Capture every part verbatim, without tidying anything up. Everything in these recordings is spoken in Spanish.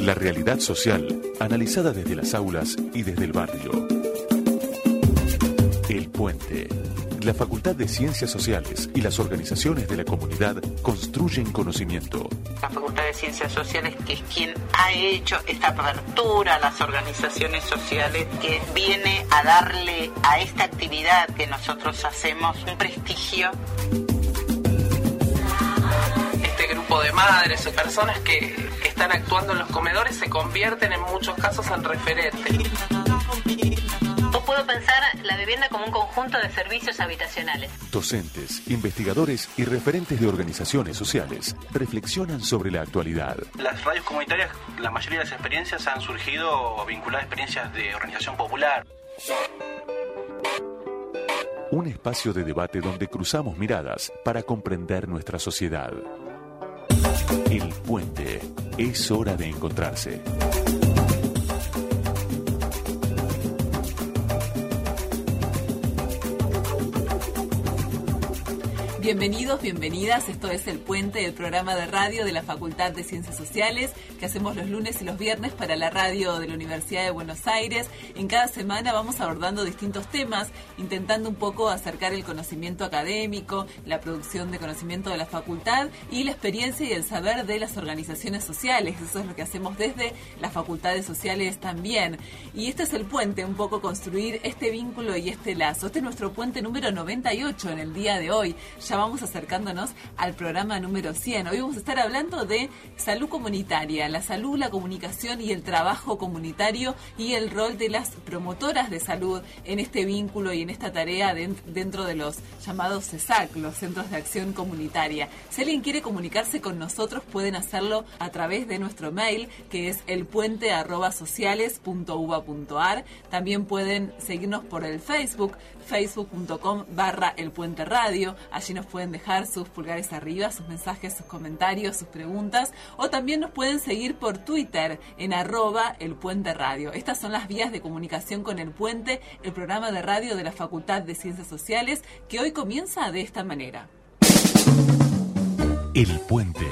La realidad social, analizada desde las aulas y desde el barrio. El Puente. La Facultad de Ciencias Sociales y las organizaciones de la comunidad construyen conocimiento. La Facultad de Ciencias Sociales, que es quien ha hecho esta apertura a las organizaciones sociales, que viene a darle a esta actividad que nosotros hacemos un prestigio. Este grupo de madres o personas que están actuando en los comedores se convierten en muchos casos en referentes. Puedo pensar la vivienda como un conjunto de servicios habitacionales. Docentes, investigadores y referentes de organizaciones sociales reflexionan sobre la actualidad. Las radios comunitarias, la mayoría de las experiencias han surgido vinculadas a experiencias de organización popular. Un espacio de debate donde cruzamos miradas para comprender nuestra sociedad. El Puente. Es hora de encontrarse. Bienvenidos, bienvenidas. Esto es El Puente, el programa de radio de la Facultad de Ciencias Sociales que hacemos los lunes y los viernes para la radio de la Universidad de Buenos Aires. En cada semana vamos abordando distintos temas, intentando un poco acercar el conocimiento académico, la producción de conocimiento de la facultad y la experiencia y el saber de las organizaciones sociales. Eso es lo que hacemos desde las facultades sociales también. Y este es el puente, un poco construir este vínculo y este lazo. Este es nuestro puente número noventa y ocho en el día de hoy. Ya vamos acercándonos al programa número cien. Hoy vamos a estar hablando de salud comunitaria, la salud, la comunicación y el trabajo comunitario y el rol de las promotoras de salud en este vínculo y en esta tarea dentro de los llamados C E S A C, los Centros de Acción Comunitaria. Si alguien quiere comunicarse con nosotros, pueden hacerlo a través de nuestro mail, que es elpuente arroba sociales punto uva punto ar. También pueden seguirnos por el Facebook, facebook punto com barra elpuente radio. Allí nos pueden dejar sus pulgares arriba, sus mensajes, sus comentarios, sus preguntas, o también nos pueden seguir por Twitter en arroba el puente radio. Estas son las vías de comunicación con El Puente, el programa de radio de la Facultad de Ciencias Sociales, que hoy comienza de esta manera. El Puente.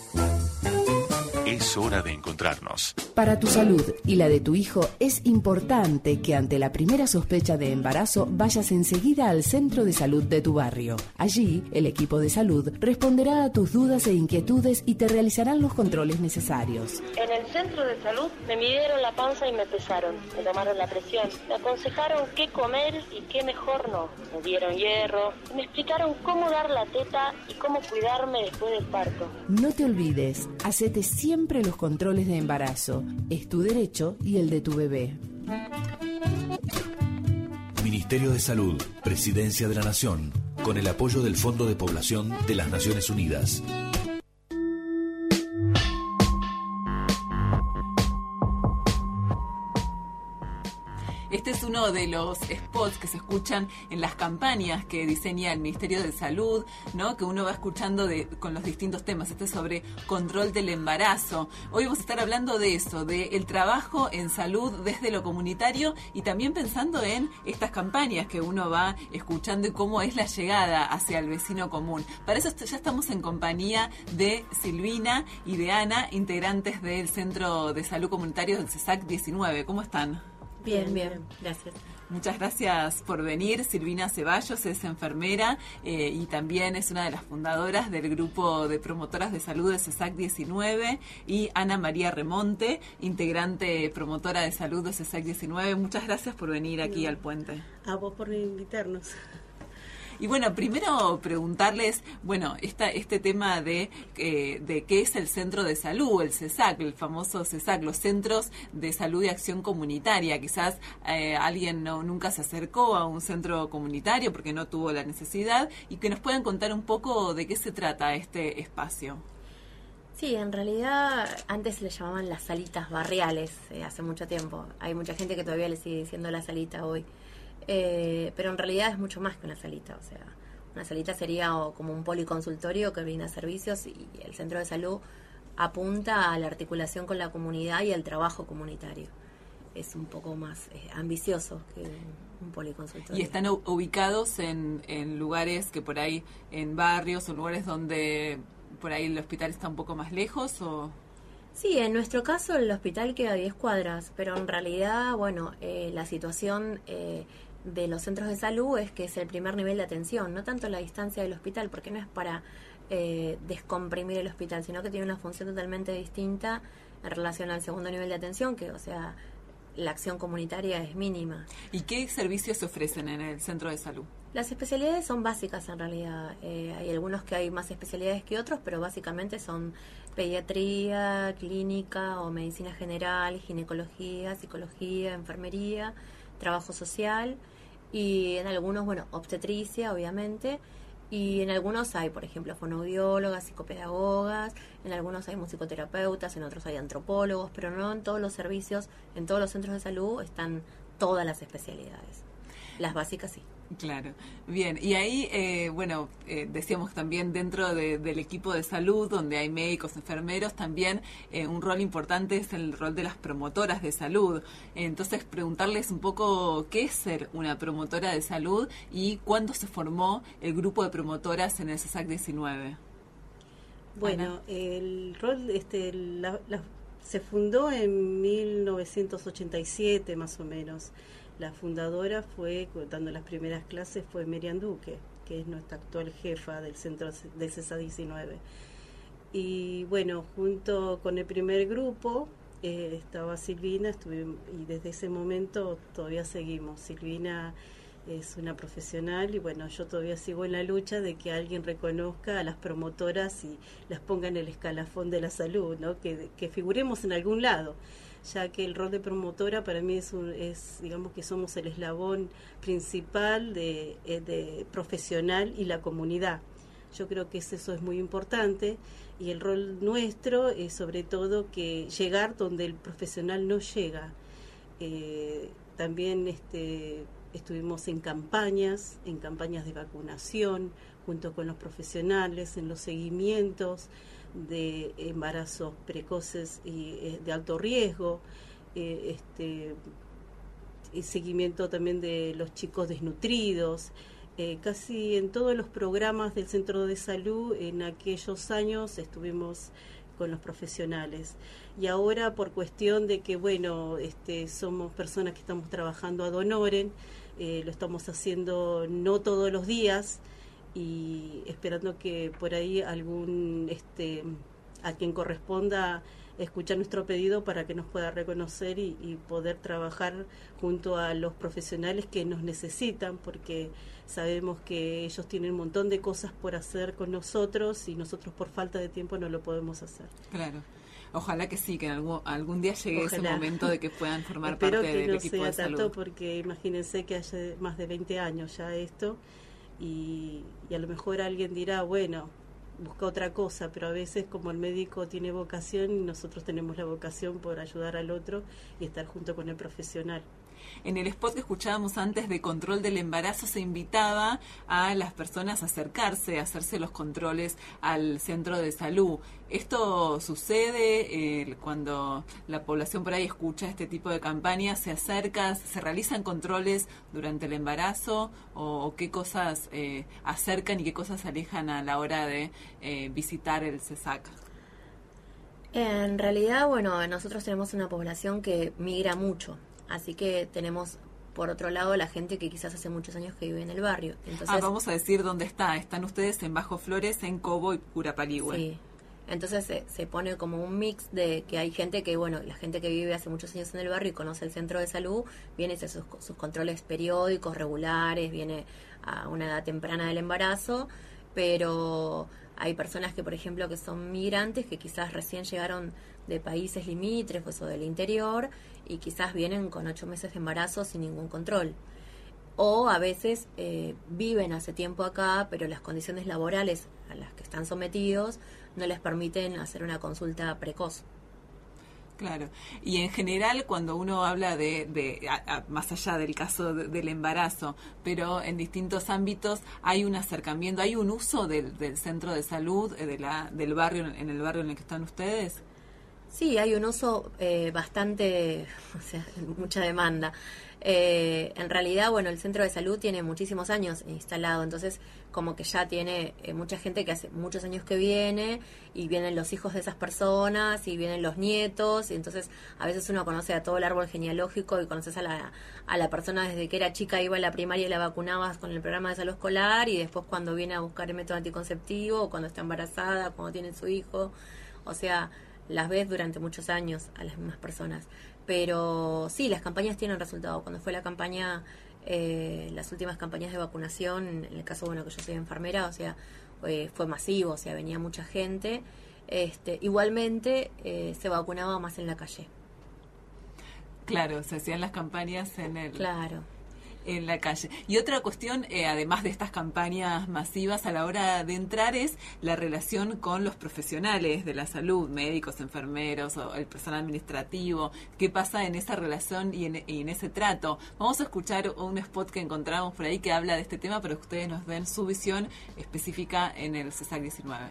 Es hora de encontrarnos. Para tu salud y la de tu hijo es importante que ante la primera sospecha de embarazo vayas enseguida al centro de salud de tu barrio. Allí, el equipo de salud responderá a tus dudas e inquietudes y te realizarán los controles necesarios. En el centro de salud me midieron la panza y me pesaron, me tomaron la presión, me aconsejaron qué comer y qué mejor no. Me dieron hierro, me explicaron cómo dar la teta y cómo cuidarme después del parto. No te olvides, hacete siempre los controles de embarazo. Es tu derecho y el de tu bebé. Ministerio de Salud, Presidencia de la Nación, con el apoyo del Fondo de Población de las Naciones Unidas. Este es uno de los spots que se escuchan en las campañas que diseña el Ministerio de Salud, ¿no? Que uno va escuchando de, con los distintos temas. Este es sobre control del embarazo. Hoy vamos a estar hablando de eso, de el trabajo en salud desde lo comunitario y también pensando en estas campañas que uno va escuchando y cómo es la llegada hacia el vecino común. Para eso ya estamos en compañía de Silvina y de Ana, integrantes del Centro de Salud Comunitario del C E S A C diecinueve. ¿Cómo están? Bien, bien, gracias. Muchas gracias por venir. Silvina Ceballos es enfermera eh, y también es una de las fundadoras del grupo de promotoras de salud de C E S A C diecinueve, y Ana María Remonte, integrante promotora de salud de C E S A C diecinueve. Muchas gracias por venir aquí al Puente. A vos por invitarnos. Y bueno, primero preguntarles, bueno, esta, este tema de, eh, de qué es el centro de salud, el C E S A C, el famoso C E S A C, los centros de salud y acción comunitaria. Quizás eh, alguien no, nunca se acercó a un centro comunitario porque no tuvo la necesidad, y que nos puedan contar un poco de qué se trata este espacio. Sí, en realidad antes le llamaban las salitas barriales, eh, hace mucho tiempo. Hay mucha gente que todavía le sigue diciendo la salita hoy. Eh, pero en realidad es mucho más que una salita, o sea, una salita sería o como un policonsultorio que brinda servicios, y el centro de salud apunta a la articulación con la comunidad y al trabajo comunitario. Es un poco más eh, ambicioso que un policonsultorio. ¿Y están ubicados en, en lugares que por ahí, en barrios o lugares donde por ahí el hospital está un poco más lejos? O Sí, en nuestro caso el hospital queda a diez cuadras, pero en realidad, bueno, eh, la situación eh, de los centros de salud es que es el primer nivel de atención, no tanto la distancia del hospital, porque no es para eh, descomprimir el hospital, sino que tiene una función totalmente distinta en relación al segundo nivel de atención, que, o sea, la acción comunitaria es mínima. ¿Y qué servicios se ofrecen en el centro de salud? Las especialidades son básicas en realidad. Eh, hay algunos que hay más especialidades que otros, pero básicamente son pediatría, clínica o medicina general, ginecología, psicología, enfermería, trabajo social y en algunos, bueno, obstetricia, obviamente, y en algunos hay, por ejemplo, fonoaudiólogas, psicopedagogas, en algunos hay musicoterapeutas, en otros hay antropólogos, pero no en todos los servicios, en todos los centros de salud están todas las especialidades. Las básicas sí. Claro, bien. Y ahí, eh, bueno, eh, decíamos también dentro de, del equipo de salud, donde hay médicos, enfermeros, también eh, un rol importante es el rol de las promotoras de salud. Entonces, preguntarles un poco qué es ser una promotora de salud y cuándo se formó el grupo de promotoras en el CESAC diecinueve. Bueno, Ana. el rol, este, la, la, se fundó en mil novecientos ochenta y siete más o menos. La fundadora fue, dando las primeras clases, fue Miriam Duque, que es nuestra actual jefa del centro del CESAC diecinueve. Y bueno, junto con el primer grupo eh, estaba Silvina, estuvimos, y desde ese momento todavía seguimos. Silvina es una profesional y bueno, yo todavía sigo en la lucha de que alguien reconozca a las promotoras y las ponga en el escalafón de la salud, ¿no? Que, que figuremos en algún lado, ya que el rol de promotora para mí es, un, es digamos que somos el eslabón principal de, de profesional y la comunidad. Yo creo que eso es muy importante y el rol nuestro es sobre todo que llegar donde el profesional no llega. Eh, también este, estuvimos en campañas, en campañas de vacunación, junto con los profesionales, en los seguimientos de embarazos precoces y eh, de alto riesgo, eh, este, y seguimiento también de los chicos desnutridos, eh, casi en todos los programas del centro de salud en aquellos años estuvimos con los profesionales. Y ahora por cuestión de que, bueno, este, somos personas que estamos trabajando ad honorem, eh, lo estamos haciendo no todos los días, y esperando que por ahí algún este a quien corresponda escuchar nuestro pedido para que nos pueda reconocer y, y poder trabajar junto a los profesionales que nos necesitan, porque sabemos que ellos tienen un montón de cosas por hacer con nosotros y nosotros por falta de tiempo no lo podemos hacer. Claro. Ojalá que sí, que en algún, algún día llegue Ojalá. ese momento de que puedan formar Espero parte del no equipo sea de salud. Tanto porque imagínense que hace más de veinte años ya esto. Y, y a lo mejor alguien dirá, bueno, busca otra cosa, pero a veces como el médico tiene vocación y nosotros tenemos la vocación por ayudar al otro y estar junto con el profesional. En el spot que escuchábamos antes de control del embarazo se invitaba a las personas a acercarse, a hacerse los controles al centro de salud. ¿Esto sucede eh, cuando la población por ahí escucha este tipo de campañas? ¿Se acerca, se realizan controles durante el embarazo o, o qué cosas eh, acercan y qué cosas alejan a la hora de eh, visitar el CESAC? En realidad, bueno, nosotros tenemos una población que migra mucho. Así que tenemos, por otro lado, la gente que quizás hace muchos años que vive en el barrio. Entonces, ah, vamos a decir dónde está. Están ustedes en Bajo Flores, en Cobo y Curapaligüe. Sí. Entonces se, se pone como un mix de que hay gente que, bueno, la gente que vive hace muchos años en el barrio y conoce el centro de salud, viene a hacer sus, sus controles periódicos, regulares, viene a una edad temprana del embarazo, pero hay personas que, por ejemplo, que son migrantes, que quizás recién llegaron de países limítrofes o del interior y quizás vienen con ocho meses de embarazo sin ningún control. O a veces eh, viven hace tiempo acá, pero las condiciones laborales a las que están sometidos no les permiten hacer una consulta precoz. Claro. Y en general, cuando uno habla de, de a, a, más allá del caso de, del embarazo, pero en distintos ámbitos hay un acercamiento, hay un uso del, del centro de salud, de la, del barrio, en el barrio en el que están ustedes. Sí, hay un uso eh, bastante, o sea, mucha demanda. Eh, en realidad, bueno, el centro de salud tiene muchísimos años instalado, entonces como que ya tiene eh, mucha gente que hace muchos años que viene, y vienen los hijos de esas personas, y vienen los nietos, y entonces a veces uno conoce a todo el árbol genealógico y conoces a la, a la persona desde que era chica, iba a la primaria y la vacunabas con el programa de salud escolar, y después cuando viene a buscar el método anticonceptivo, o cuando está embarazada, cuando tiene su hijo, o sea, las ves durante muchos años a las mismas personas. Pero sí, las campañas tienen resultado. Cuando fue la campaña, eh, las últimas campañas de vacunación, en el caso, bueno, que yo soy enfermera, o sea, eh, fue masivo, o sea, venía mucha gente. Este, igualmente, eh, se vacunaba más en la calle. Claro, se hacían las campañas en el... Claro. En la calle. Y otra cuestión, eh, además de estas campañas masivas a la hora de entrar, es la relación con los profesionales de la salud, médicos, enfermeros o el personal administrativo. ¿Qué pasa en esa relación y en, y en ese trato? Vamos a escuchar un spot que encontramos por ahí que habla de este tema para que ustedes nos den su visión específica en el CESAC diecinueve.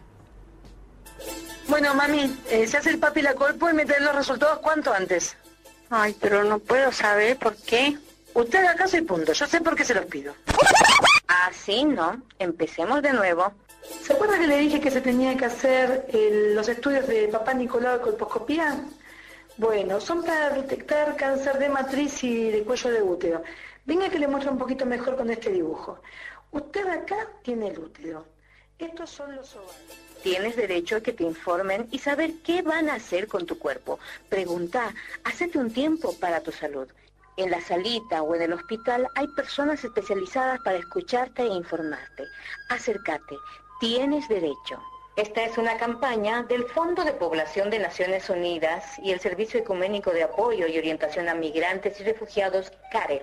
Bueno, mami, eh, se hace el papi la colpo y me traen los resultados cuanto antes. Ay, pero no puedo saber por qué. Usted haga caso y punto. Yo sé por qué se los pido. Así no. Empecemos de nuevo. ¿Se acuerda que le dije que se tenía que hacer el, los estudios de papá Nicolau de colposcopía? Bueno, son para detectar cáncer de matriz y de cuello de útero. Venga que le muestro un poquito mejor con este dibujo. Usted acá tiene el útero. Estos son los ovarios. Tienes derecho a que te informen y saber qué van a hacer con tu cuerpo. Pregunta, hacete un tiempo para tu salud. En la salita o en el hospital hay personas especializadas para escucharte e informarte. Acércate, tienes derecho. Esta es una campaña del Fondo de Población de Naciones Unidas y el Servicio Ecuménico de Apoyo y Orientación a Migrantes y Refugiados, CAREF.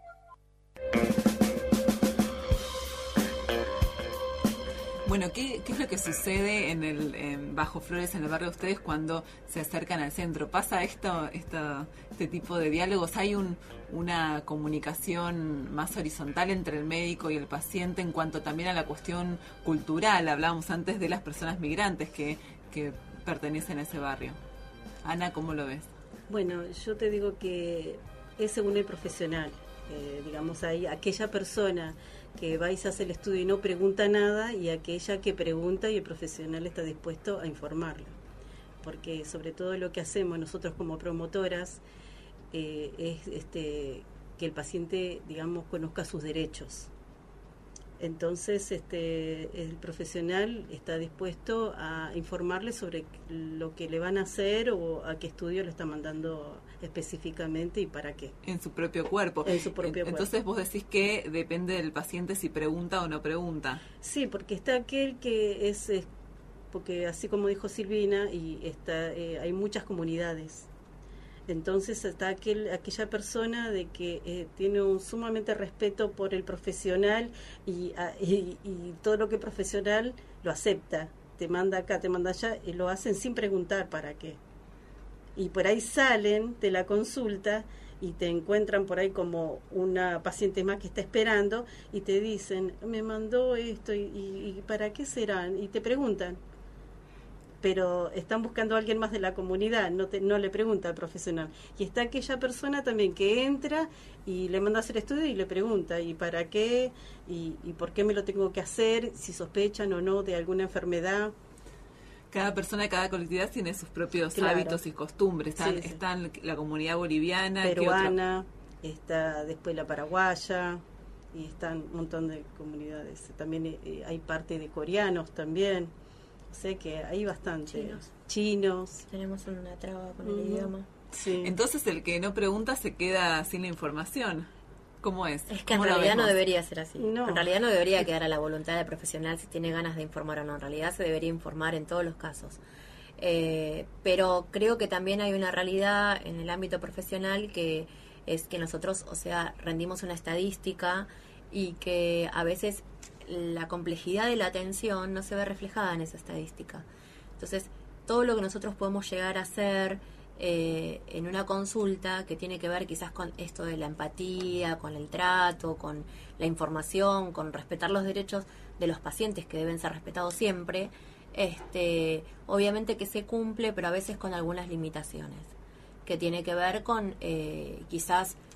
Bueno, ¿qué, ¿qué es lo que sucede en el en Bajo Flores, en el barrio de ustedes, cuando se acercan al centro? ¿Pasa esto, esto este tipo de diálogos? ¿Hay un, una comunicación más horizontal entre el médico y el paciente en cuanto también a la cuestión cultural? Hablábamos antes de las personas migrantes que, que pertenecen a ese barrio. Ana, ¿cómo lo ves? Bueno, yo te digo que es según el profesional. Eh, digamos, ahí aquella persona que va y se hace el estudio y no pregunta nada, y aquella que pregunta y el profesional está dispuesto a informarlo. Porque sobre todo lo que hacemos nosotros como promotoras eh, es este, que el paciente, digamos, conozca sus derechos. Entonces, este, el profesional está dispuesto a informarle sobre lo que le van a hacer o a qué estudio le está mandando específicamente y para qué. En su propio cuerpo. En su propio cuerpo. Entonces vos decís que depende del paciente si pregunta o no pregunta. Sí, porque está aquel que es, es porque así como dijo Silvina, y está, eh, hay muchas comunidades. Entonces está aquel, aquella persona de que eh, tiene un sumamente respeto por el profesional y, a, y, y todo lo que es profesional lo acepta, te manda acá, te manda allá, y lo hacen sin preguntar para qué. Y por ahí salen de la consulta y te encuentran por ahí como una paciente más que está esperando y te dicen, me mandó esto y, y, y ¿para qué serán? Y te preguntan. Pero están buscando a alguien más de la comunidad, no te, no le pregunta al profesional. Y está aquella persona también que entra y le manda a hacer estudio y le pregunta, ¿y para qué? ¿Y, y por qué me lo tengo que hacer? Si sospechan o no de alguna enfermedad. Cada persona, cada colectividad tiene sus propios Claro. hábitos y costumbres. Están, Sí, sí. están la comunidad boliviana, ¿qué Peruana, está después la paraguaya, y están un montón de comunidades. También eh, hay parte de coreanos también. Sé que hay bastante. Chinos. Chinos. Tenemos una traba con Ujú. el idioma. Sí. Entonces el que no pregunta se queda sin la información. ¿Cómo es? Es que en ¿Cómo lo realidad ves no vos? debería ser así. No. En realidad no debería quedar a la voluntad del profesional si tiene ganas de informar o no. En realidad se debería informar en todos los casos. Eh, pero creo que también hay una realidad en el ámbito profesional que es que nosotros, o sea, rendimos una estadística y que a veces la complejidad de la atención no se ve reflejada en esa estadística. Entonces, todo lo que nosotros podemos llegar a hacer eh, en una consulta que tiene que ver quizás con esto de la empatía, con el trato, con la información, con respetar los derechos de los pacientes que deben ser respetados siempre, este, obviamente que se cumple, pero a veces con algunas limitaciones, que tiene que ver con eh, quizás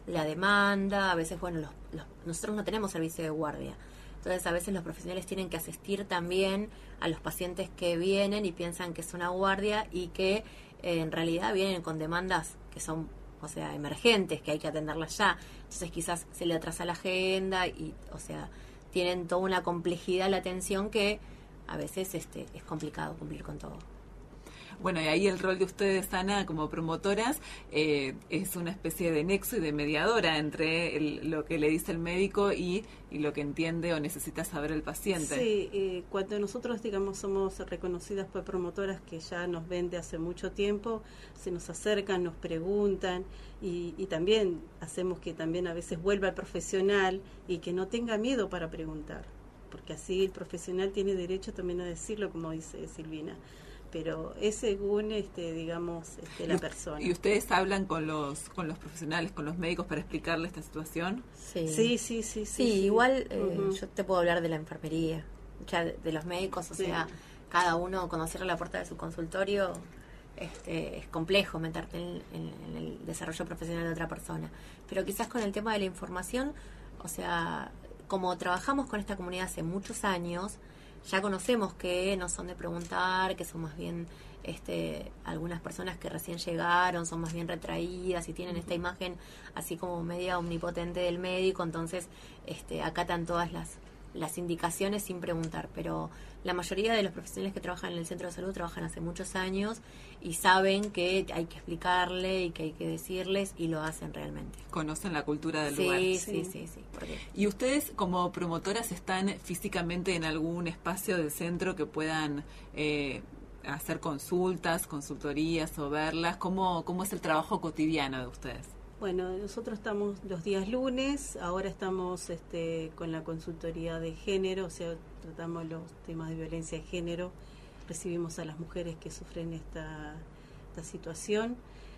la demanda, a veces, bueno, los, los, nosotros no tenemos servicio de guardia. Entonces, a veces los profesionales tienen que asistir también a los pacientes que vienen y piensan que es una guardia y que eh, en realidad vienen con demandas que son, o sea, emergentes, que hay que atenderlas ya. Entonces, quizás se le atrasa la agenda y, o sea, tienen toda una complejidad la atención que a veces este es complicado cumplir con todo. Bueno, y ahí el rol de ustedes, Ana, como promotoras, eh, es una especie de nexo y de mediadora entre el, lo que le dice el médico y, y lo que entiende o necesita saber el paciente. Sí, eh, cuando nosotros, digamos, somos reconocidas por promotoras que ya nos ven de hace mucho tiempo, se nos acercan, nos preguntan y, y también hacemos que también a veces vuelva el profesional y que no tenga miedo para preguntar, porque así el profesional tiene derecho también a decirlo, como dice Silvina. Pero es según, este, digamos, este, la persona. ¿Y ustedes hablan con los con los profesionales, con los médicos para explicarles esta situación? Sí, sí, sí. Sí, sí, sí, sí. Igual eh, uh-huh. yo te puedo hablar de la enfermería, ya de, de los médicos, o sí. sea, cada uno cuando cierra la puerta de su consultorio, este, es complejo meterte en, en, en el desarrollo profesional de otra persona. Pero quizás con el tema de la información, o sea, como trabajamos con esta comunidad hace muchos años, ya conocemos que no son de preguntar, que son más bien este, algunas personas que recién llegaron, son más bien retraídas y tienen esta imagen así como media omnipotente del médico, entonces este, acatan todas las, las indicaciones sin preguntar, pero la mayoría de los profesionales que trabajan en el centro de salud trabajan hace muchos años y saben que hay que explicarle y que hay que decirles y lo hacen realmente. Conocen la cultura del sí, lugar. Sí, sí, sí. sí porque... ¿Y ustedes como promotoras están físicamente en algún espacio del centro que puedan eh, hacer consultas, consultorías o verlas? ¿Cómo, cómo es el trabajo cotidiano de ustedes? Bueno, nosotros estamos los días lunes, ahora estamos este, con la consultoría de género, o sea, tratamos los temas de violencia de género, recibimos a las mujeres que sufren esta, esta situación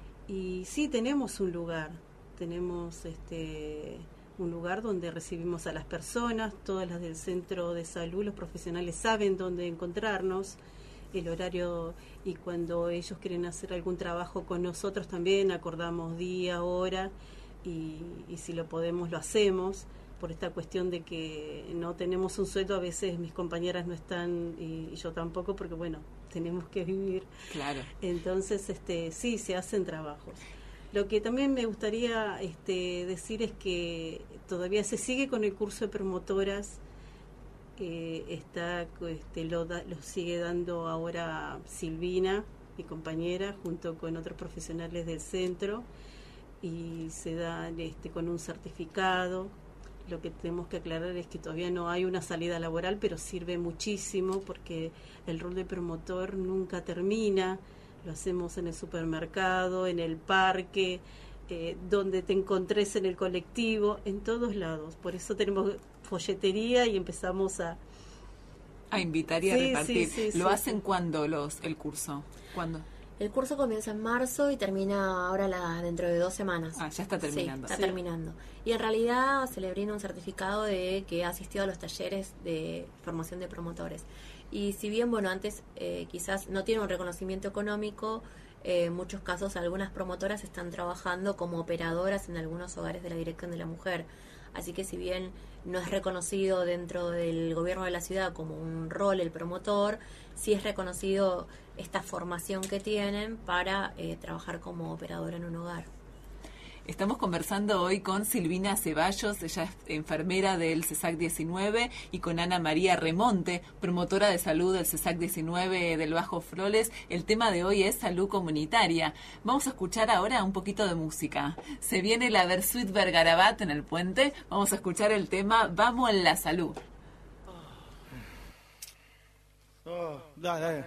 y sí tenemos un lugar, tenemos este, un lugar donde recibimos a las personas, todas las del centro de salud, los profesionales saben dónde encontrarnos, el horario, y cuando ellos quieren hacer algún trabajo con nosotros también acordamos día, hora y, y si lo podemos lo hacemos, por esta cuestión de que no tenemos un sueldo, a veces mis compañeras no están y, y yo tampoco, porque bueno, tenemos que vivir. Claro. Entonces, este, sí, se hacen trabajos. Lo que también me gustaría este, decir es que todavía se sigue con el curso de promotoras. Eh, está este, lo, da, lo sigue dando ahora Silvina, mi compañera, junto con otros profesionales del centro, y se da este, con un certificado. Lo que tenemos que aclarar es que todavía no hay una salida laboral, pero sirve muchísimo porque el rol de promotor nunca termina. Lo hacemos en el supermercado, en el parque, eh, donde te encontres en el colectivo, en todos lados. Por eso tenemos folletería y empezamos a a invitar y a sí, repartir. Sí, sí, ¿Lo sí, hacen sí. cuándo los el curso? ¿Cuándo? El curso comienza en marzo y termina ahora la, dentro de dos semanas. Ah, ya está terminando. Sí, está sí. terminando. Y en realidad se le brinda un certificado de que ha asistido a los talleres de formación de promotores. Y si bien, bueno, antes eh, quizás no tiene un reconocimiento económico, eh, en muchos casos algunas promotoras están trabajando como operadoras en algunos hogares de la Dirección de la Mujer. Así que si bien no es reconocido dentro del gobierno de la ciudad como un rol el promotor, sí es reconocido esta formación que tienen para eh, trabajar como operadora en un hogar. Estamos conversando hoy con Silvina Ceballos, ella es enfermera del CESAC diecinueve, y con Ana María Remonte, promotora de salud del CESAC diecinueve del Bajo Froles. El tema de hoy es salud comunitaria. Vamos a escuchar ahora un poquito de música. Se viene la Versuit Vergarabat en el puente. Vamos a escuchar el tema Vamos en la salud. Oh, dale, dale.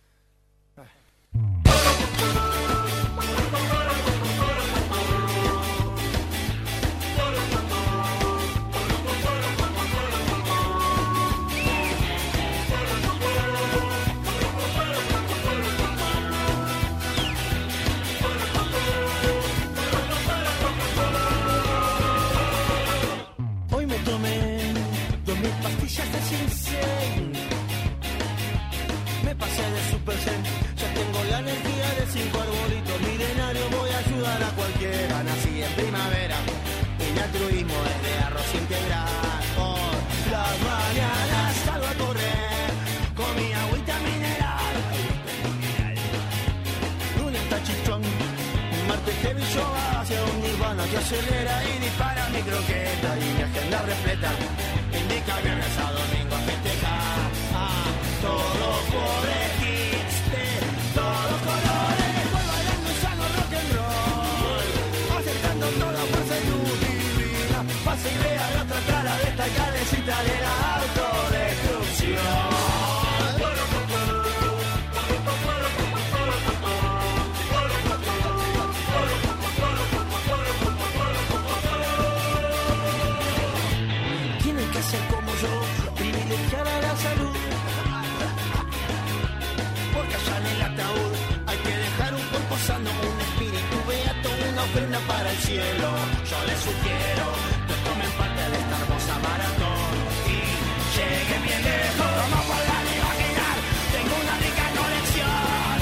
Hoy me tomé dos mil pastillas de ginseng. Me pasé de Super Zen. Ya tengo la energía de cinco arbolitos milenarios. Voy a ayudar a cualquiera. Nací en primavera altruismo es de arroz integral. Por las mañanas salgo a correr con mi agüita mineral. Lunes tachichón, martes heavy yoga hacia un nirvana que acelera y dispara mi croqueta y mi agenda repleta. Indica viernes a domingo a festejar. Ah, todo por hits de todos colores. Voy bailando un sano rock and roll, aceptando toda fuerza y luz divina. Pasa y vea la otra cara de esta calecita de la autodestrucción. Tienen que ser como yo, privilegiar a la salud. Porque allá en el ataúd hay que dejar un cuerpo sano, un espíritu beato, una ofrenda para el cielo. Yo les sugiero que tomen parte de esta hermosa maratón y lleguen bien lejos. Vamos a poder imaginar, tengo una rica colección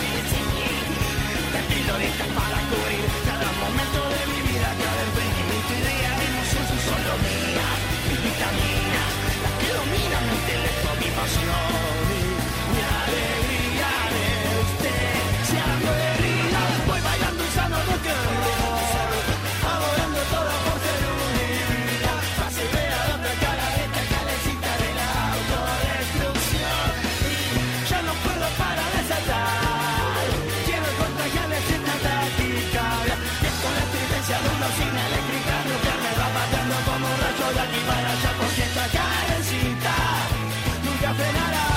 de pildoritas para cubrir cada momento de mi vida, cada emprendimiento y día. Emociones son solo mías, mis vitaminas, las que dominan mi intelecto, mi pasión y mi alegría de usted. Se aguerrida, voy bailando un sano rock and roll, adorando toda por ser unida. Pase y vea la otra cara de esta calecita de la autodestrucción. Y ya no puedo parar de saltar, quiero contagiarles esta taquicardia, que es con la estridencia de una usina eléctrica nuclear me va pateando como un rayo de aquí para allá, porque esta calecita nunca frenará,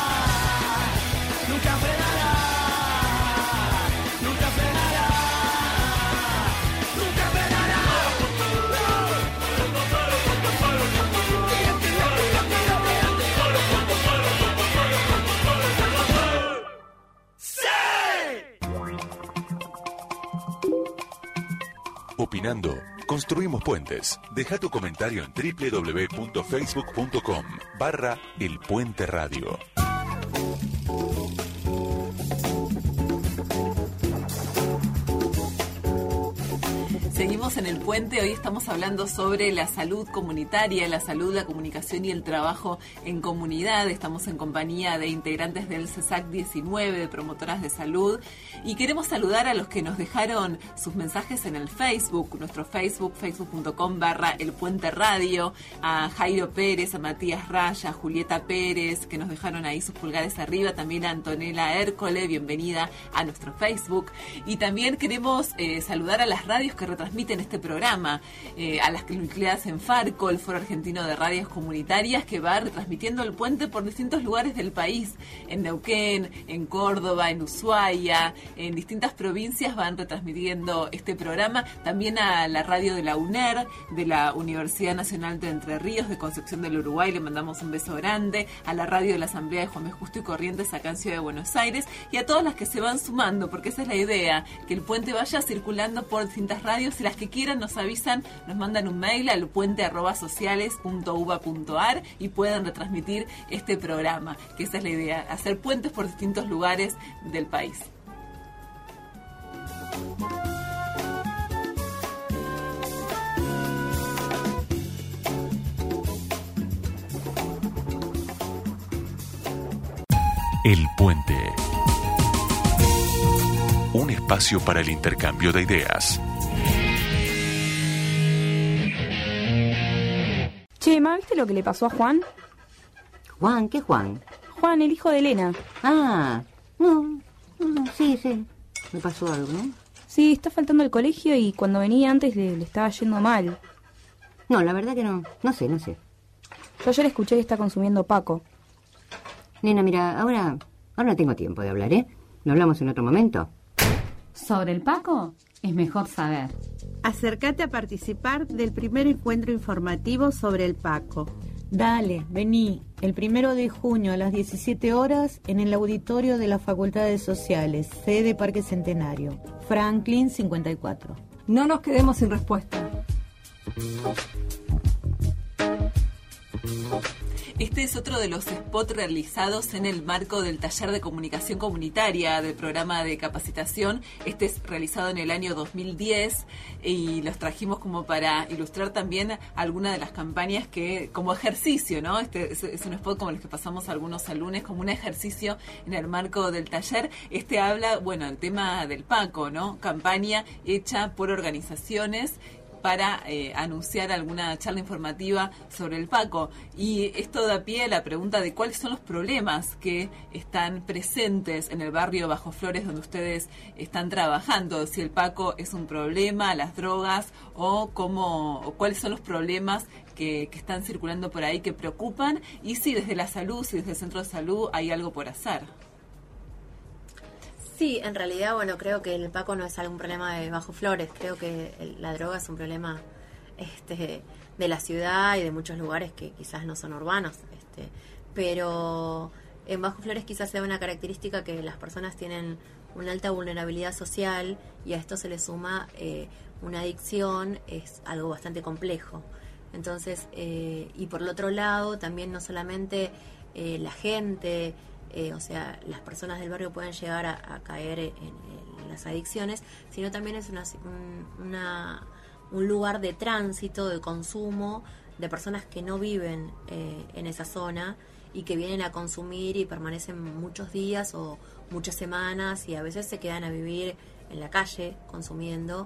nunca frenará, nunca frenará, nunca frenará. Opinando, construimos puentes. Deja tu comentario en www.facebook.com barra El Puente Radio. Seguimos en El Puente, hoy estamos hablando sobre la salud comunitaria, la salud, la comunicación y el trabajo en comunidad. Estamos en compañía de integrantes del CESAC diecinueve, de promotoras de salud, y queremos saludar a los que nos dejaron sus mensajes en el Facebook, nuestro Facebook, facebook.com barra El Puente Radio, a Jairo Pérez, a Matías Raya, a Julieta Pérez, que nos dejaron ahí sus pulgares arriba, también a Antonella Hércole, bienvenida a nuestro Facebook, y también queremos eh, saludar a las radios que retransmiten este programa, eh, a las nucleadas en Farco, el Foro Argentino de Radios Comunitarias, que va retransmitiendo El Puente por distintos lugares del país, en Neuquén, en Córdoba, en Ushuaia, en distintas provincias van retransmitiendo este programa, también a la radio de la UNER, de la Universidad Nacional de Entre Ríos, de Concepción del Uruguay, le mandamos un beso grande, a la radio de la Asamblea de Juan B. Justo y Corrientes acá en Ciudad de Buenos Aires, y a todas las que se van sumando, porque esa es la idea, que El Puente vaya circulando por distintas radios. Si las que quieran nos avisan, nos mandan un mail al puente arroba sociales punto uva punto ar y pueden retransmitir este programa, que esa es la idea, hacer puentes por distintos lugares del país. El Puente. Un espacio para el intercambio de ideas. Che, ¿ma viste lo que le pasó a Juan? ¿Juan? ¿Qué Juan? Juan, el hijo de Elena. Ah, no, no, sí, sí, me pasó algo, ¿no? Sí, está faltando al colegio y cuando venía antes le, le estaba yendo mal. No, la verdad que no, no sé, no sé. Yo ayer escuché que está consumiendo Paco. Nena, mira, ahora, ahora no tengo tiempo de hablar, ¿eh? ¿Lo hablamos en otro momento? Sobre el Paco, es mejor saber. Acércate a participar del primer encuentro informativo sobre el Paco. Dale, vení, el primero de junio a las diecisiete horas en el auditorio de la Facultad de Sociales, sede Parque Centenario, Franklin cincuenta y cuatro. No nos quedemos sin respuesta. Este es otro de los spots realizados en el marco del taller de comunicación comunitaria del programa de capacitación. Este es realizado en el año dos mil diez y los trajimos como para ilustrar también algunas de las campañas que, como ejercicio, ¿no? Este es, es un spot como los que pasamos algunos alumnos, como un ejercicio en el marco del taller. Este habla, bueno, el tema del Paco, ¿no? Campaña hecha por organizaciones para eh, anunciar alguna charla informativa sobre el Paco. Y esto da pie a la pregunta de cuáles son los problemas que están presentes en el barrio Bajo Flores donde ustedes están trabajando. Si el Paco es un problema, las drogas, o cómo, o cuáles son los problemas que, que están circulando por ahí que preocupan, y si desde la salud, si desde el centro de salud hay algo por hacer. Sí, en realidad, bueno, creo que el Paco no es algún problema de Bajo Flores. Creo que el, la droga es un problema este, de la ciudad y de muchos lugares que quizás no son urbanos. Este, pero en Bajo Flores quizás sea una característica que las personas tienen una alta vulnerabilidad social y a esto se le suma eh, una adicción, es algo bastante complejo. Entonces, eh, y por el otro lado, también no solamente eh, la gente... Eh, o sea, las personas del barrio pueden llegar a, a caer en, en las adicciones, sino también es una, un, una, un lugar de tránsito, de consumo, de personas que no viven eh, en esa zona y que vienen a consumir y permanecen muchos días o muchas semanas y a veces se quedan a vivir en la calle consumiendo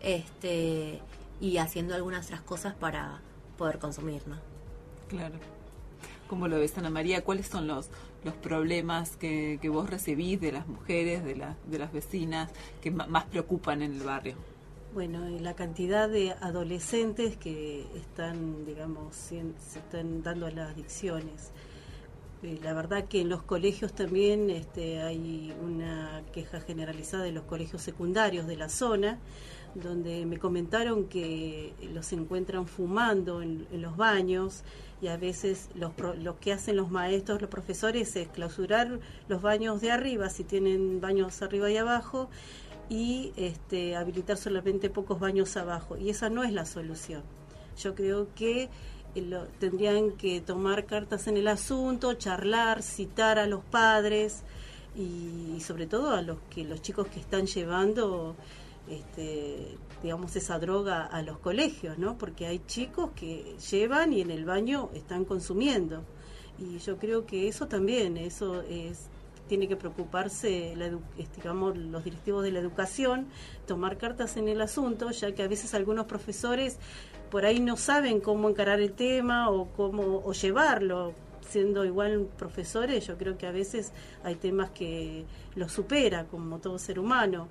este y haciendo algunas otras cosas para poder consumir, ¿no? Claro. ¿Cómo lo ves, Ana María? ¿Cuáles son los los problemas que, que vos recibís de las mujeres, de, la, de las vecinas, que m- más preocupan en el barrio? Bueno, y la cantidad de adolescentes que están, digamos, se están dando a las adicciones. Eh, la verdad que en los colegios también este, hay una queja generalizada de los colegios secundarios de la zona, donde me comentaron que los encuentran fumando en, en los baños, y a veces los pro, lo que hacen los maestros, los profesores, es clausurar los baños de arriba, si tienen baños arriba y abajo, y este, habilitar solamente pocos baños abajo. Y esa no es la solución. Yo creo que eh, lo, tendrían que tomar cartas en el asunto, charlar, citar a los padres y, y sobre todo a los que los chicos que están llevando este digamos esa droga a los colegios, ¿no? Porque hay chicos que llevan y en el baño están consumiendo, y yo creo que eso también eso es tiene que preocuparse la edu- digamos los directivos de la educación, tomar cartas en el asunto, ya que a veces algunos profesores por ahí no saben cómo encarar el tema o cómo o llevarlo. Siendo igual profesores, yo creo que a veces hay temas que los supera como todo ser humano.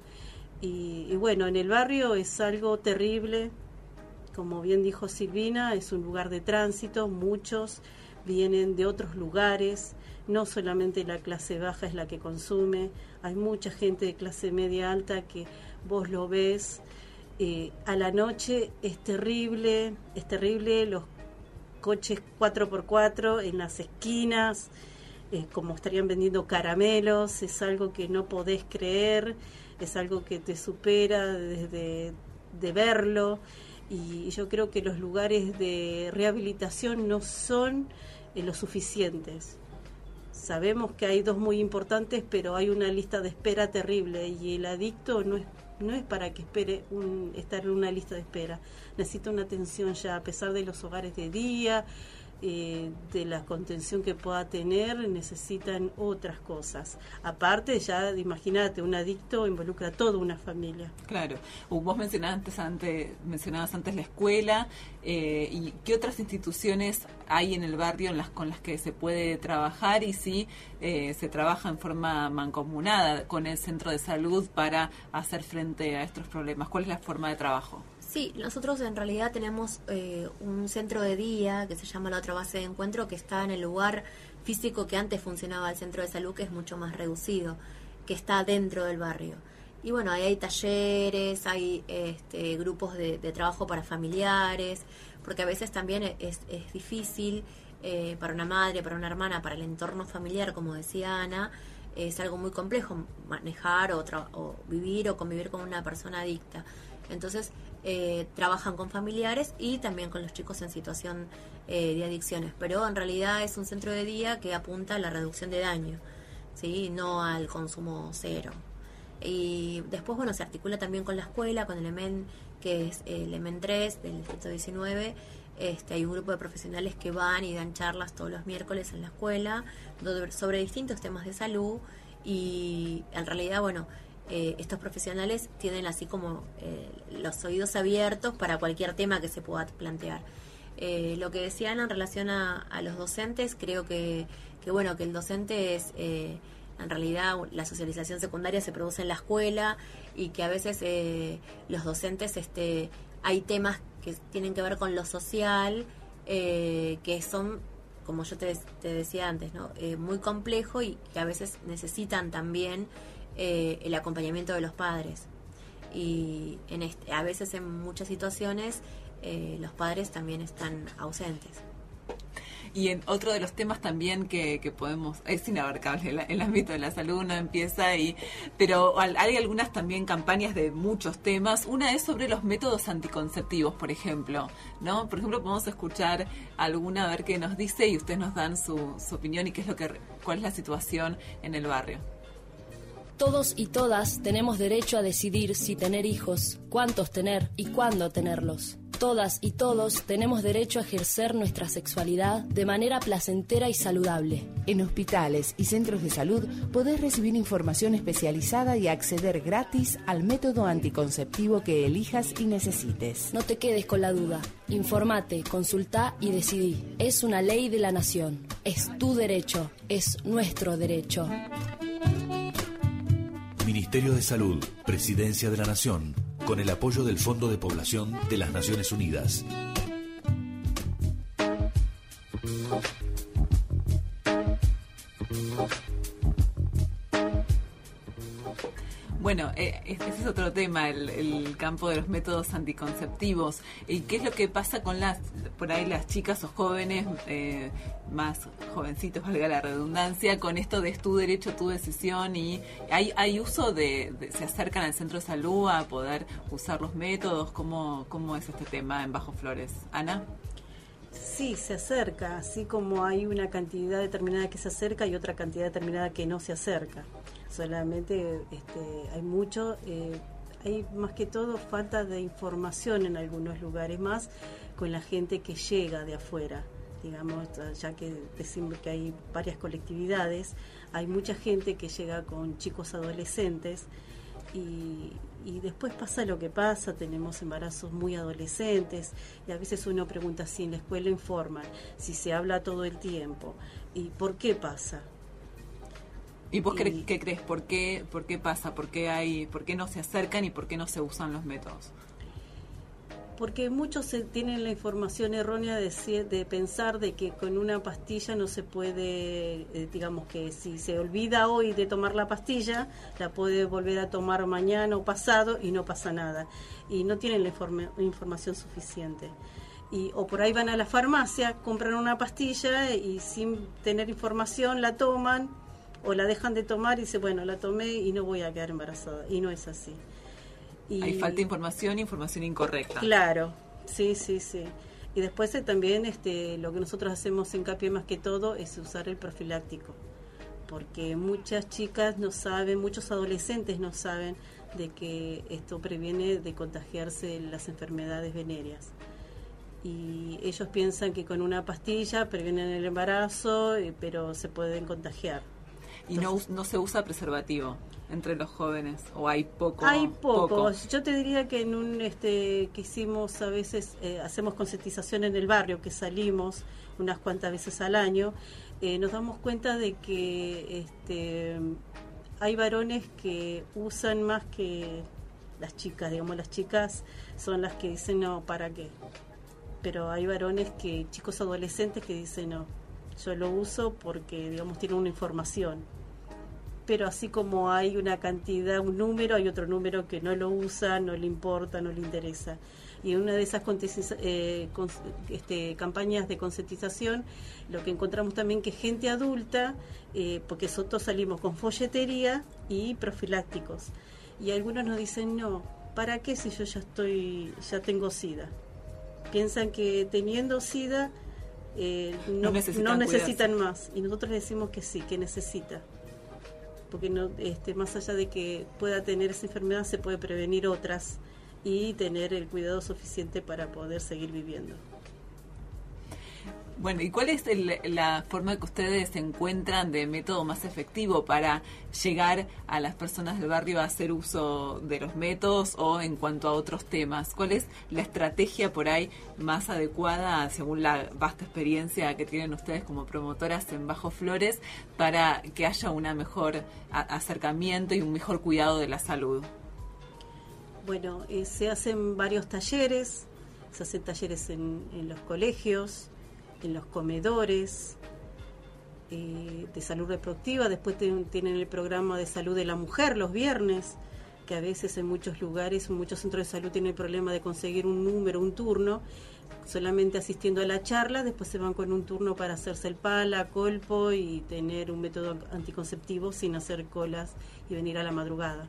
Y, y bueno, en el barrio es algo terrible, como bien dijo Silvina, es un lugar de tránsito, muchos vienen de otros lugares, no solamente la clase baja es la que consume, hay mucha gente de clase media alta que vos lo ves, eh, a la noche es terrible, es terrible los coches cuatro por cuatro en las esquinas, eh, como estarían vendiendo caramelos, es algo que no podés creer, es algo que te supera desde de verlo, y yo creo que los lugares de rehabilitación no son eh, lo suficientes. Sabemos que hay dos muy importantes, pero hay una lista de espera terrible, y el adicto no es no es para que espere un, estar en una lista de espera, necesita una atención ya, a pesar de los hogares de día, Eh, de la contención que pueda tener, necesitan otras cosas. Aparte, ya imagínate, un adicto involucra a toda una familia. Claro. Uh, vos mencionabas antes, mencionabas antes la escuela, eh, y qué otras instituciones hay en el barrio en las con las que se puede trabajar, y si eh, se trabaja en forma mancomunada con el centro de salud para hacer frente a estos problemas. ¿Cuál es la forma de trabajo? Sí, nosotros en realidad tenemos eh, un centro de día que se llama La Otra Base de Encuentro, que está en el lugar físico que antes funcionaba el centro de salud, que es mucho más reducido, que está dentro del barrio. Y bueno, ahí hay talleres, hay este, grupos de, de trabajo para familiares, porque a veces también es, es difícil eh, para una madre, para una hermana, para el entorno familiar, como decía Ana, es algo muy complejo manejar o, tra- o vivir o convivir con una persona adicta. Entonces, eh, trabajan con familiares y también con los chicos en situación eh, de adicciones, pero en realidad es un centro de día que apunta a la reducción de daño, ¿sí? No al consumo cero. Y después, bueno, se articula también con la escuela, con el E M E N, que es el E M E N tres del distrito diecinueve. Este, hay un grupo de profesionales que van y dan charlas todos los miércoles en la escuela sobre distintos temas de salud, y en realidad, bueno, eh, estos profesionales tienen así como eh, los oídos abiertos para cualquier tema que se pueda plantear. Eh, lo que decían en relación a, a los docentes, creo que, que bueno, que el docente es... Eh, en realidad la socialización secundaria se produce en la escuela, y que a veces eh, los docentes, este, hay temas que tienen que ver con lo social, eh, que son, como yo te, te decía antes, ¿no? Eh, muy complejo, y que a veces necesitan también eh, el acompañamiento de los padres. Y en este, a veces en muchas situaciones eh, los padres también están ausentes. Y en otro de los temas también que, que podemos, es inabarcable el, el ámbito de la salud, no empieza y, pero hay algunas también campañas de muchos temas. Una es sobre los métodos anticonceptivos, por ejemplo, ¿no? Por ejemplo, podemos escuchar alguna, a ver qué nos dice, y ustedes nos dan su, su opinión y qué es lo que, cuál es la situación en el barrio. Todos y todas tenemos derecho a decidir si tener hijos, cuántos tener y cuándo tenerlos. Todas y todos tenemos derecho a ejercer nuestra sexualidad de manera placentera y saludable. En hospitales y centros de salud podés recibir información especializada y acceder gratis al método anticonceptivo que elijas y necesites. No te quedes con la duda. Informate, consultá y decidí. Es una ley de la nación. Es tu derecho. Es nuestro derecho. Ministerio de Salud, Presidencia de la Nación, con el apoyo del Fondo de Población de las Naciones Unidas. Bueno, eh, ese es otro tema, el, el campo de los métodos anticonceptivos. ¿Y qué es lo que pasa con las, por ahí las chicas o jóvenes, eh, más jovencitos, valga la redundancia, con esto de es tu derecho, tu decisión? Y hay, hay uso de, de, se acercan al centro de salud a poder usar los métodos. ¿Cómo, cómo es este tema en Bajo Flores? Ana. Sí, se acerca, así como hay una cantidad determinada que se acerca y otra cantidad determinada que no se acerca. Solamente este, hay mucho, eh, hay más que todo falta de información en algunos lugares, más con la gente que llega de afuera. Digamos, ya que decimos que hay varias colectividades, hay mucha gente que llega con chicos adolescentes, y, y después pasa lo que pasa, tenemos embarazos muy adolescentes, y a veces uno pregunta si en la escuela informan, si se habla todo el tiempo, y ¿por qué pasa? ¿Y vos y, qué crees? ¿Por qué, por qué pasa? ¿Por qué, hay, ¿Por qué no se acercan y por qué no se usan los métodos? Porque muchos se tienen la información errónea de, de pensar de que con una pastilla no se puede, eh, digamos que si se olvida hoy de tomar la pastilla, la puede volver a tomar mañana o pasado y no pasa nada. Y no tienen la informa, información suficiente. Y, o por ahí van a la farmacia, compran una pastilla y sin tener información la toman, o la dejan de tomar y dicen, bueno, la tomé y no voy a quedar embarazada. Y no es así. Y hay falta de información, información incorrecta. Claro, sí, sí, sí. Y después eh, también este, lo que nosotros hacemos hincapié más que todo es usar el profiláctico. Porque muchas chicas no saben, muchos adolescentes no saben de que esto previene de contagiarse las enfermedades venéreas. Y ellos piensan que con una pastilla previenen el embarazo, eh, pero se pueden contagiar. Y no, no se usa preservativo entre los jóvenes, o hay poco. Hay pocos. Poco. Yo te diría que en un este que hicimos a veces eh, hacemos concientización en el barrio, que salimos unas cuantas veces al año, eh, nos damos cuenta de que este hay varones que usan más que las chicas, digamos, las chicas son las que dicen no, ¿para qué? Pero hay varones que, chicos adolescentes que dicen no, yo lo uso porque, digamos, tienen una información. Pero así como hay una cantidad, un número, hay otro número que no lo usa, no le importa, no le interesa. Y en una de esas eh, con, este, campañas de concientización, lo que encontramos también que gente adulta, eh, porque nosotros salimos con folletería y profilácticos. Y algunos nos dicen, no, ¿para qué si yo ya estoy, ya tengo SIDA? Piensan que teniendo SIDA eh, no, no necesitan, no necesitan más, y nosotros decimos que sí, que necesita, porque no, este, más allá de que pueda tener esa enfermedad, se puede prevenir otras y tener el cuidado suficiente para poder seguir viviendo. Bueno, ¿y cuál es el, la forma que ustedes encuentran de método más efectivo para llegar a las personas del barrio a hacer uso de los métodos o en cuanto a otros temas? ¿Cuál es la estrategia por ahí más adecuada, según la vasta experiencia que tienen ustedes como promotoras en Bajo Flores, para que haya un mejor a- acercamiento y un mejor cuidado de la salud? Bueno, eh, se hacen varios talleres, se hacen talleres en, en los colegios, en los comedores eh, de salud reproductiva. Después ten, tienen el programa de salud de la mujer los viernes, que a veces en muchos lugares, en muchos centros de salud tienen el problema de conseguir un número, un turno. Solamente asistiendo a la charla, después se van con un turno para hacerse el pala, colpo y tener un método anticonceptivo sin hacer colas y venir a la madrugada.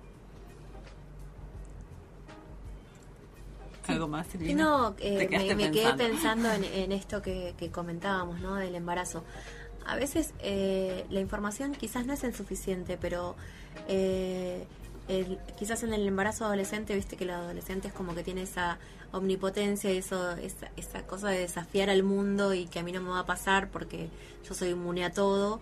¿Algo más, Silvina? No, eh, ¿Te me, me quedé pensando? pensando en, en esto que, que comentábamos, ¿no? Del embarazo. A veces eh, la información quizás no es insuficiente, pero eh, el, quizás en el embarazo adolescente, viste que el adolescente es como que tiene esa omnipotencia, eso, esa, esa cosa de desafiar al mundo y que a mí no me va a pasar porque yo soy inmune a todo.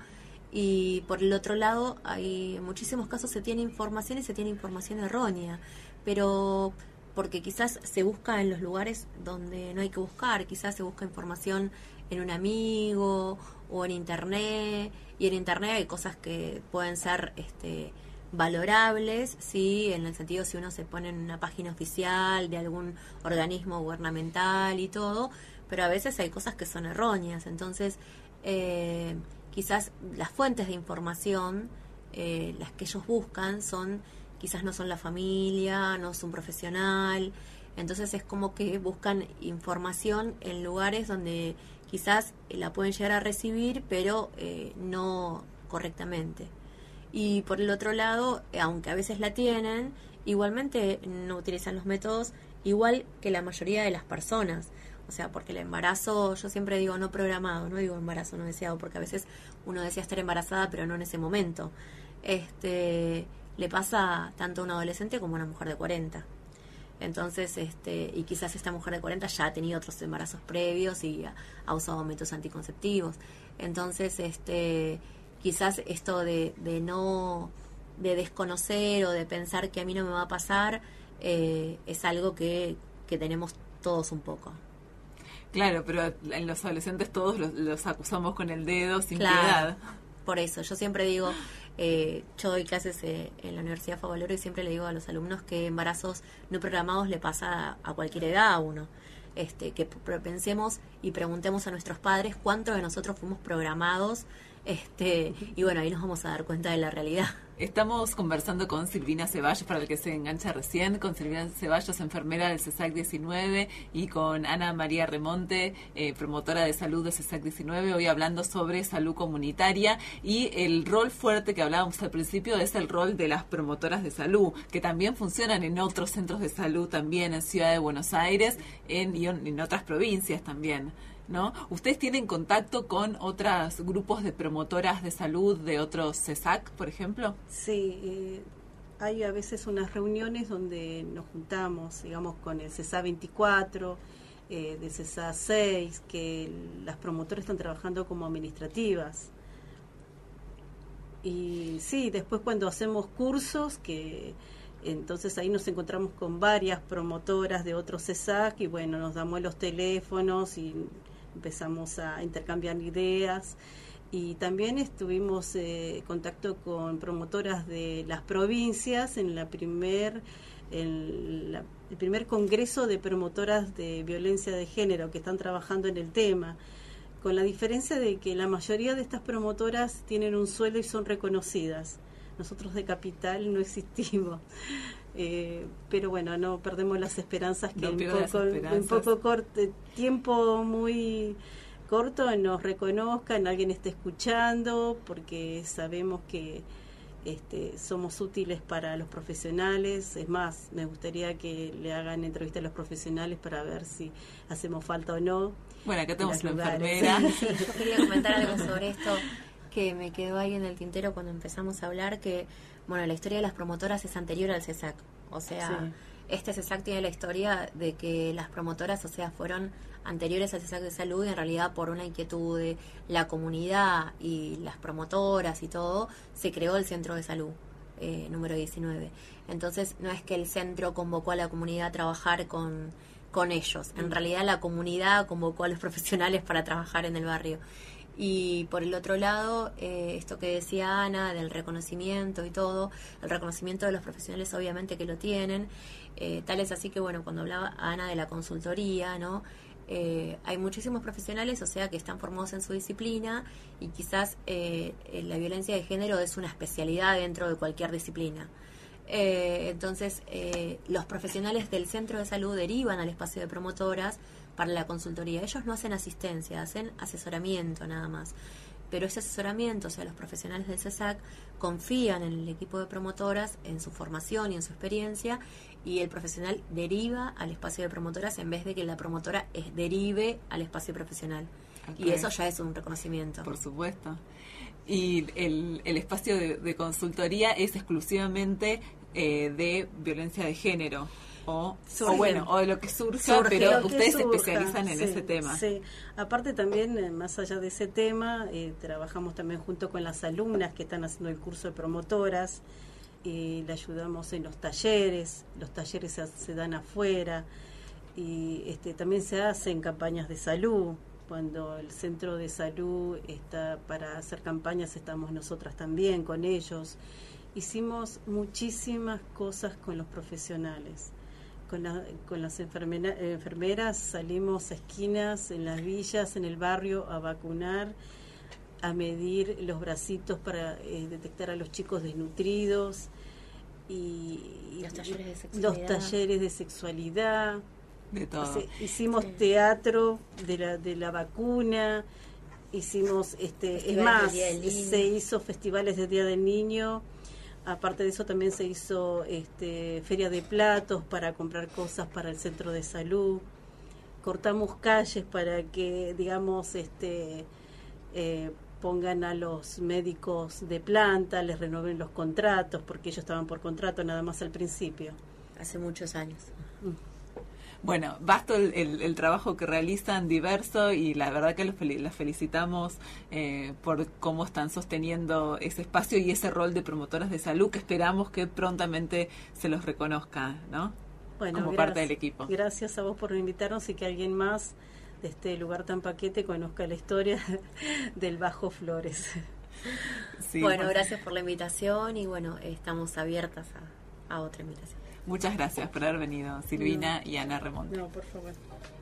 Y por el otro lado, hay en muchísimos casos se tiene información y se tiene información errónea, pero porque quizás se busca en los lugares donde no hay que buscar, quizás se busca información en un amigo o en internet, y en internet hay cosas que pueden ser este valorables, sí, en el sentido si uno se pone en una página oficial de algún organismo gubernamental y todo, pero a veces hay cosas que son erróneas. Entonces eh, quizás las fuentes de información, eh, las que ellos buscan son quizás no son la familia, no es un profesional, entonces es como que buscan información en lugares donde quizás la pueden llegar a recibir, pero eh, no correctamente. Y por el otro lado, aunque a veces la tienen, igualmente no utilizan los métodos igual que la mayoría de las personas. O sea, porque el embarazo, yo siempre digo no programado, no digo embarazo no deseado, porque a veces uno desea estar embarazada, pero no en ese momento. Este... le pasa tanto a un adolescente como a una mujer de cuarenta. Entonces, este, y quizás esta mujer de cuarenta ya ha tenido otros embarazos previos y ha, ha usado métodos anticonceptivos. Entonces, este, quizás esto de, de no, de desconocer o de pensar que a mí no me va a pasar, eh, es algo que, que tenemos todos un poco. Claro, pero en los adolescentes todos los, los acusamos con el dedo sin Claro, piedad. Por eso, yo siempre digo, eh, yo doy clases eh, en la Universidad Favaloro y siempre le digo a los alumnos que embarazos no programados le pasa a, a cualquier edad a uno. Este, que p- pensemos y preguntemos a nuestros padres cuántos de nosotros fuimos programados, este, y bueno, ahí nos vamos a dar cuenta de la realidad. Estamos conversando con Silvina Ceballos, para el que se engancha recién, con Silvina Ceballos, enfermera del CESAC diecinueve, y con Ana María Remonte, eh, promotora de salud de CESAC diecinueve, hoy hablando sobre salud comunitaria y el rol fuerte que hablábamos al principio es el rol de las promotoras de salud, que también funcionan en otros centros de salud también, en Ciudad de Buenos Aires en, y en otras provincias también, ¿no? ¿Ustedes tienen contacto con otros grupos de promotoras de salud de otros CESAC, por ejemplo? Sí, eh, hay a veces unas reuniones donde nos juntamos, digamos, con el CESA veinticuatro, eh, de CESA seis, que las promotoras están trabajando como administrativas. Y sí, después cuando hacemos cursos, que entonces ahí nos encontramos con varias promotoras de otros CESAC y bueno, nos damos los teléfonos y empezamos a intercambiar ideas. Y también estuvimos en eh, contacto con promotoras de las provincias en la primer en la, el primer congreso de promotoras de violencia de género que están trabajando en el tema, con la diferencia de que la mayoría de estas promotoras tienen un sueldo y son reconocidas. Nosotros de Capital no existimos. Eh, pero bueno, no perdemos las esperanzas que no en poco, en poco corte, tiempo muy corto nos reconozcan, alguien esté escuchando, porque sabemos que, Este, somos útiles para los profesionales. Es más, me gustaría que le hagan entrevista a los profesionales para ver si hacemos falta o no. Bueno, acá tenemos una lugares. enfermera. Sí, yo quería comentar algo sobre esto que me quedó ahí en el tintero cuando empezamos a hablar, que bueno, la historia de las promotoras es anterior al CESAC. O sea, Sí. este CESAC tiene la historia de que las promotoras, o sea, fueron anteriores al CESAC de salud, y en realidad por una inquietud de la comunidad y las promotoras y todo, se creó el centro de salud eh, número diecinueve. Entonces no es que el centro convocó a la comunidad a trabajar con, con ellos, en realidad la comunidad convocó a los profesionales para trabajar en el barrio. Y por el otro lado, eh, esto que decía Ana, del reconocimiento y todo, el reconocimiento de los profesionales obviamente que lo tienen, eh, tal es así que, bueno, cuando hablaba Ana de la consultoría, ¿no? Eh, hay muchísimos profesionales, o sea, que están formados en su disciplina, y quizás eh, eh, la violencia de género es una especialidad dentro de cualquier disciplina. Eh, entonces, eh, los profesionales del centro de salud derivan al espacio de promotoras para la consultoría. Ellos no hacen asistencia, hacen asesoramiento nada más. Pero ese asesoramiento, o sea, los profesionales del CESAC confían en el equipo de promotoras, en su formación y en su experiencia, y el profesional deriva al espacio de promotoras en vez de que la promotora es, derive al espacio profesional. Okay. Y eso ya es un reconocimiento. Por supuesto. Y el, el espacio de, de consultoría es exclusivamente eh, de violencia de género. O, o bueno, o de lo que surja, surge, pero ustedes se especializan en sí, ese tema. Sí, aparte también, más allá de ese tema, eh, trabajamos también junto con las alumnas que están haciendo el curso de promotoras, y le ayudamos en los talleres, los talleres se, se dan afuera, y este también se hacen campañas de salud. Cuando el centro de salud está para hacer campañas, estamos nosotras también con ellos. Hicimos muchísimas cosas con los profesionales. Con, la, con las enfermera, eh, enfermeras salimos a esquinas, en las villas, en el barrio, a vacunar, a medir los bracitos para eh, detectar a los chicos desnutridos, y, y los talleres de sexualidad. Los talleres de sexualidad. De todo. O sea, hicimos sí. teatro de la, de la vacuna, hicimos, este, es más, se hizo festivales de Día del Niño. Aparte de eso también se hizo este, feria de platos para comprar cosas para el centro de salud. Cortamos calles para que, digamos, este, eh, pongan a los médicos de planta, les renueven los contratos, porque ellos estaban por contrato nada más al principio. Hace muchos años. Mm. Bueno, vasto el, el, el trabajo que realizan, diverso, y la verdad que los fel- las felicitamos eh, por cómo están sosteniendo ese espacio y ese rol de promotoras de salud, que esperamos que prontamente se los reconozca, ¿no? Bueno, como gracias, parte del equipo. Gracias a vos por invitarnos, y que alguien más de este lugar tan paquete conozca la historia del Bajo Flores. Sí, bueno, pues, gracias por la invitación, y bueno, estamos abiertas a, a otra invitación. Muchas gracias por haber venido, Silvina no. y Ana Remonte. No, por favor.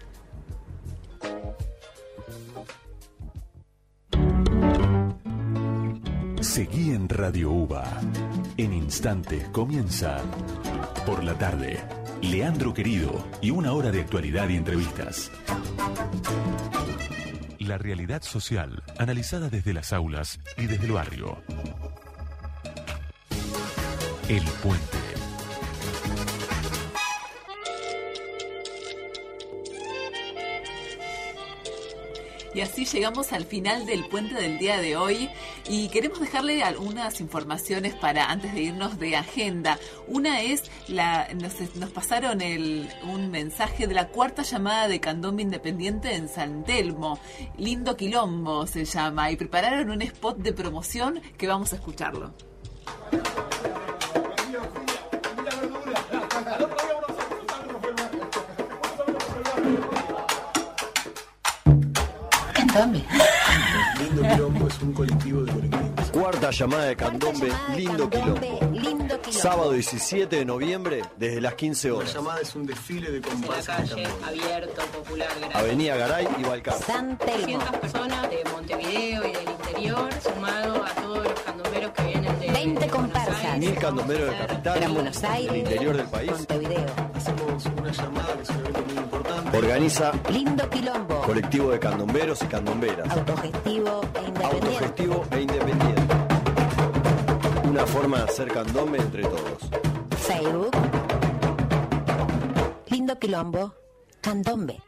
Seguí en Radio UBA. En instantes comienza Por la Tarde, Leandro Querido y una hora de actualidad y entrevistas. La realidad social, analizada desde las aulas y desde el barrio. El Puente. Y así llegamos al final del puente del día de hoy, y queremos dejarle algunas informaciones para antes de irnos de agenda. Una es, la nos, nos pasaron el, un mensaje de la cuarta llamada de Candombe Independiente en San Telmo. Lindo Quilombo se llama, y prepararon un spot de promoción que vamos a escucharlo. Lindo Quilombo es un colectivo de colectivos. Cuarta llamada de Candombe, Lindo Quilombo. Lindo Quilombo. Sábado diecisiete de noviembre, desde las quince horas. La llamada es un desfile de compases. En la calle, abierto, popular, grande. Avenida Garay y Balcar. San Telmo. doscientas personas de Montevideo y del interior, sumado a todos los candomberos que vienen de veinte comparsas. Mil candomberos de capital, Gran Buenos Aires, del interior del país. Montevideo. Hacemos una llamada que es un evento muy importante. Organiza Lindo Quilombo. Colectivo de candomberos y candomberas. Autogestivo e independiente. Autogestivo e independiente. Una forma de hacer candombe entre todos. Facebook. Lindo Quilombo. Candombe.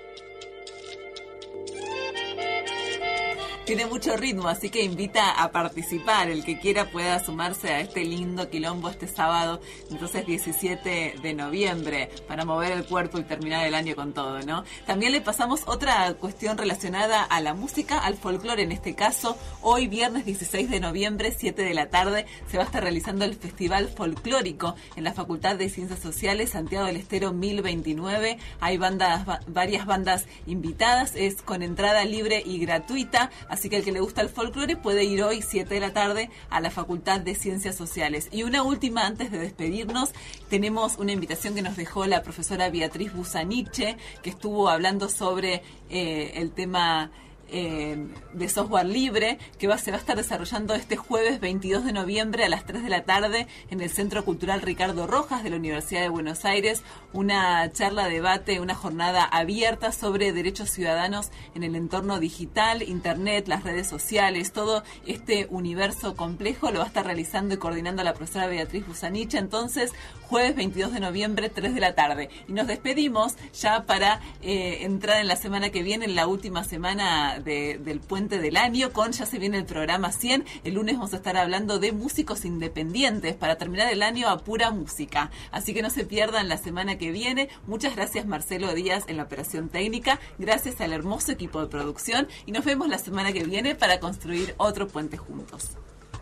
Tiene mucho ritmo, así que invita a participar. El que quiera pueda sumarse a este lindo quilombo este sábado, entonces diecisiete de noviembre, para mover el cuerpo y terminar el año con todo, ¿no? También le pasamos otra cuestión relacionada a la música, al folclore en este caso. Hoy, viernes dieciséis de noviembre, siete de la tarde, se va a estar realizando el Festival Folclórico en la Facultad de Ciencias Sociales, Santiago del Estero mil veintinueve. Hay bandas, va, varias bandas invitadas, es con entrada libre y gratuita. Así que el que le gusta el folclore puede ir hoy, siete de la tarde, a la Facultad de Ciencias Sociales. Y una última, antes de despedirnos, tenemos una invitación que nos dejó la profesora Beatriz Busaniche, que estuvo hablando sobre eh, el tema eh, de software libre, que va, se va a estar desarrollando este jueves veintidós de noviembre a las tres de la tarde en el Centro Cultural Ricardo Rojas de la Universidad de Buenos Aires. Una charla, debate, una jornada abierta sobre derechos ciudadanos en el entorno digital, internet, las redes sociales, todo este universo complejo lo va a estar realizando y coordinando la profesora Beatriz Busaniche. Entonces, jueves veintidós de noviembre, tres de la tarde. Y nos despedimos ya para eh, entrar en la semana que viene, en la última semana de, del puente del año, con ya se viene el programa cien. El lunes vamos a estar hablando de músicos independientes para terminar el año a pura música. Así que no se pierdan la semana que viene. Muchas gracias, Marcelo Díaz, en la operación técnica. Gracias al hermoso equipo de producción. Y nos vemos la semana que viene para construir otro puente juntos.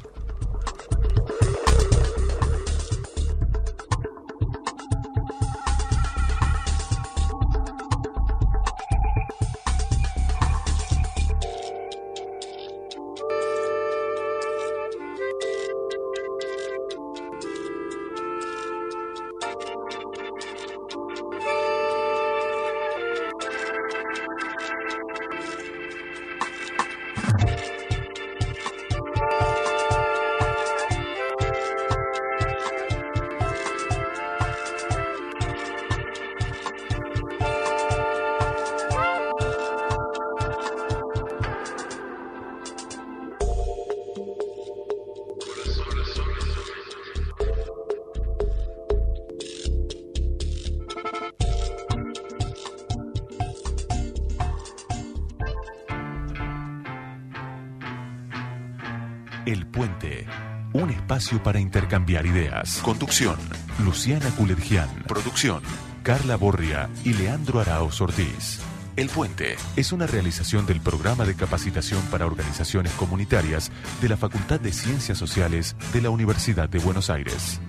El Puente, un espacio para intercambiar ideas. Conducción, Luciana Culergian. Producción, Carla Borria y Leandro Araoz Ortiz. El Puente es una realización del Programa de Capacitación para Organizaciones Comunitarias de la Facultad de Ciencias Sociales de la Universidad de Buenos Aires.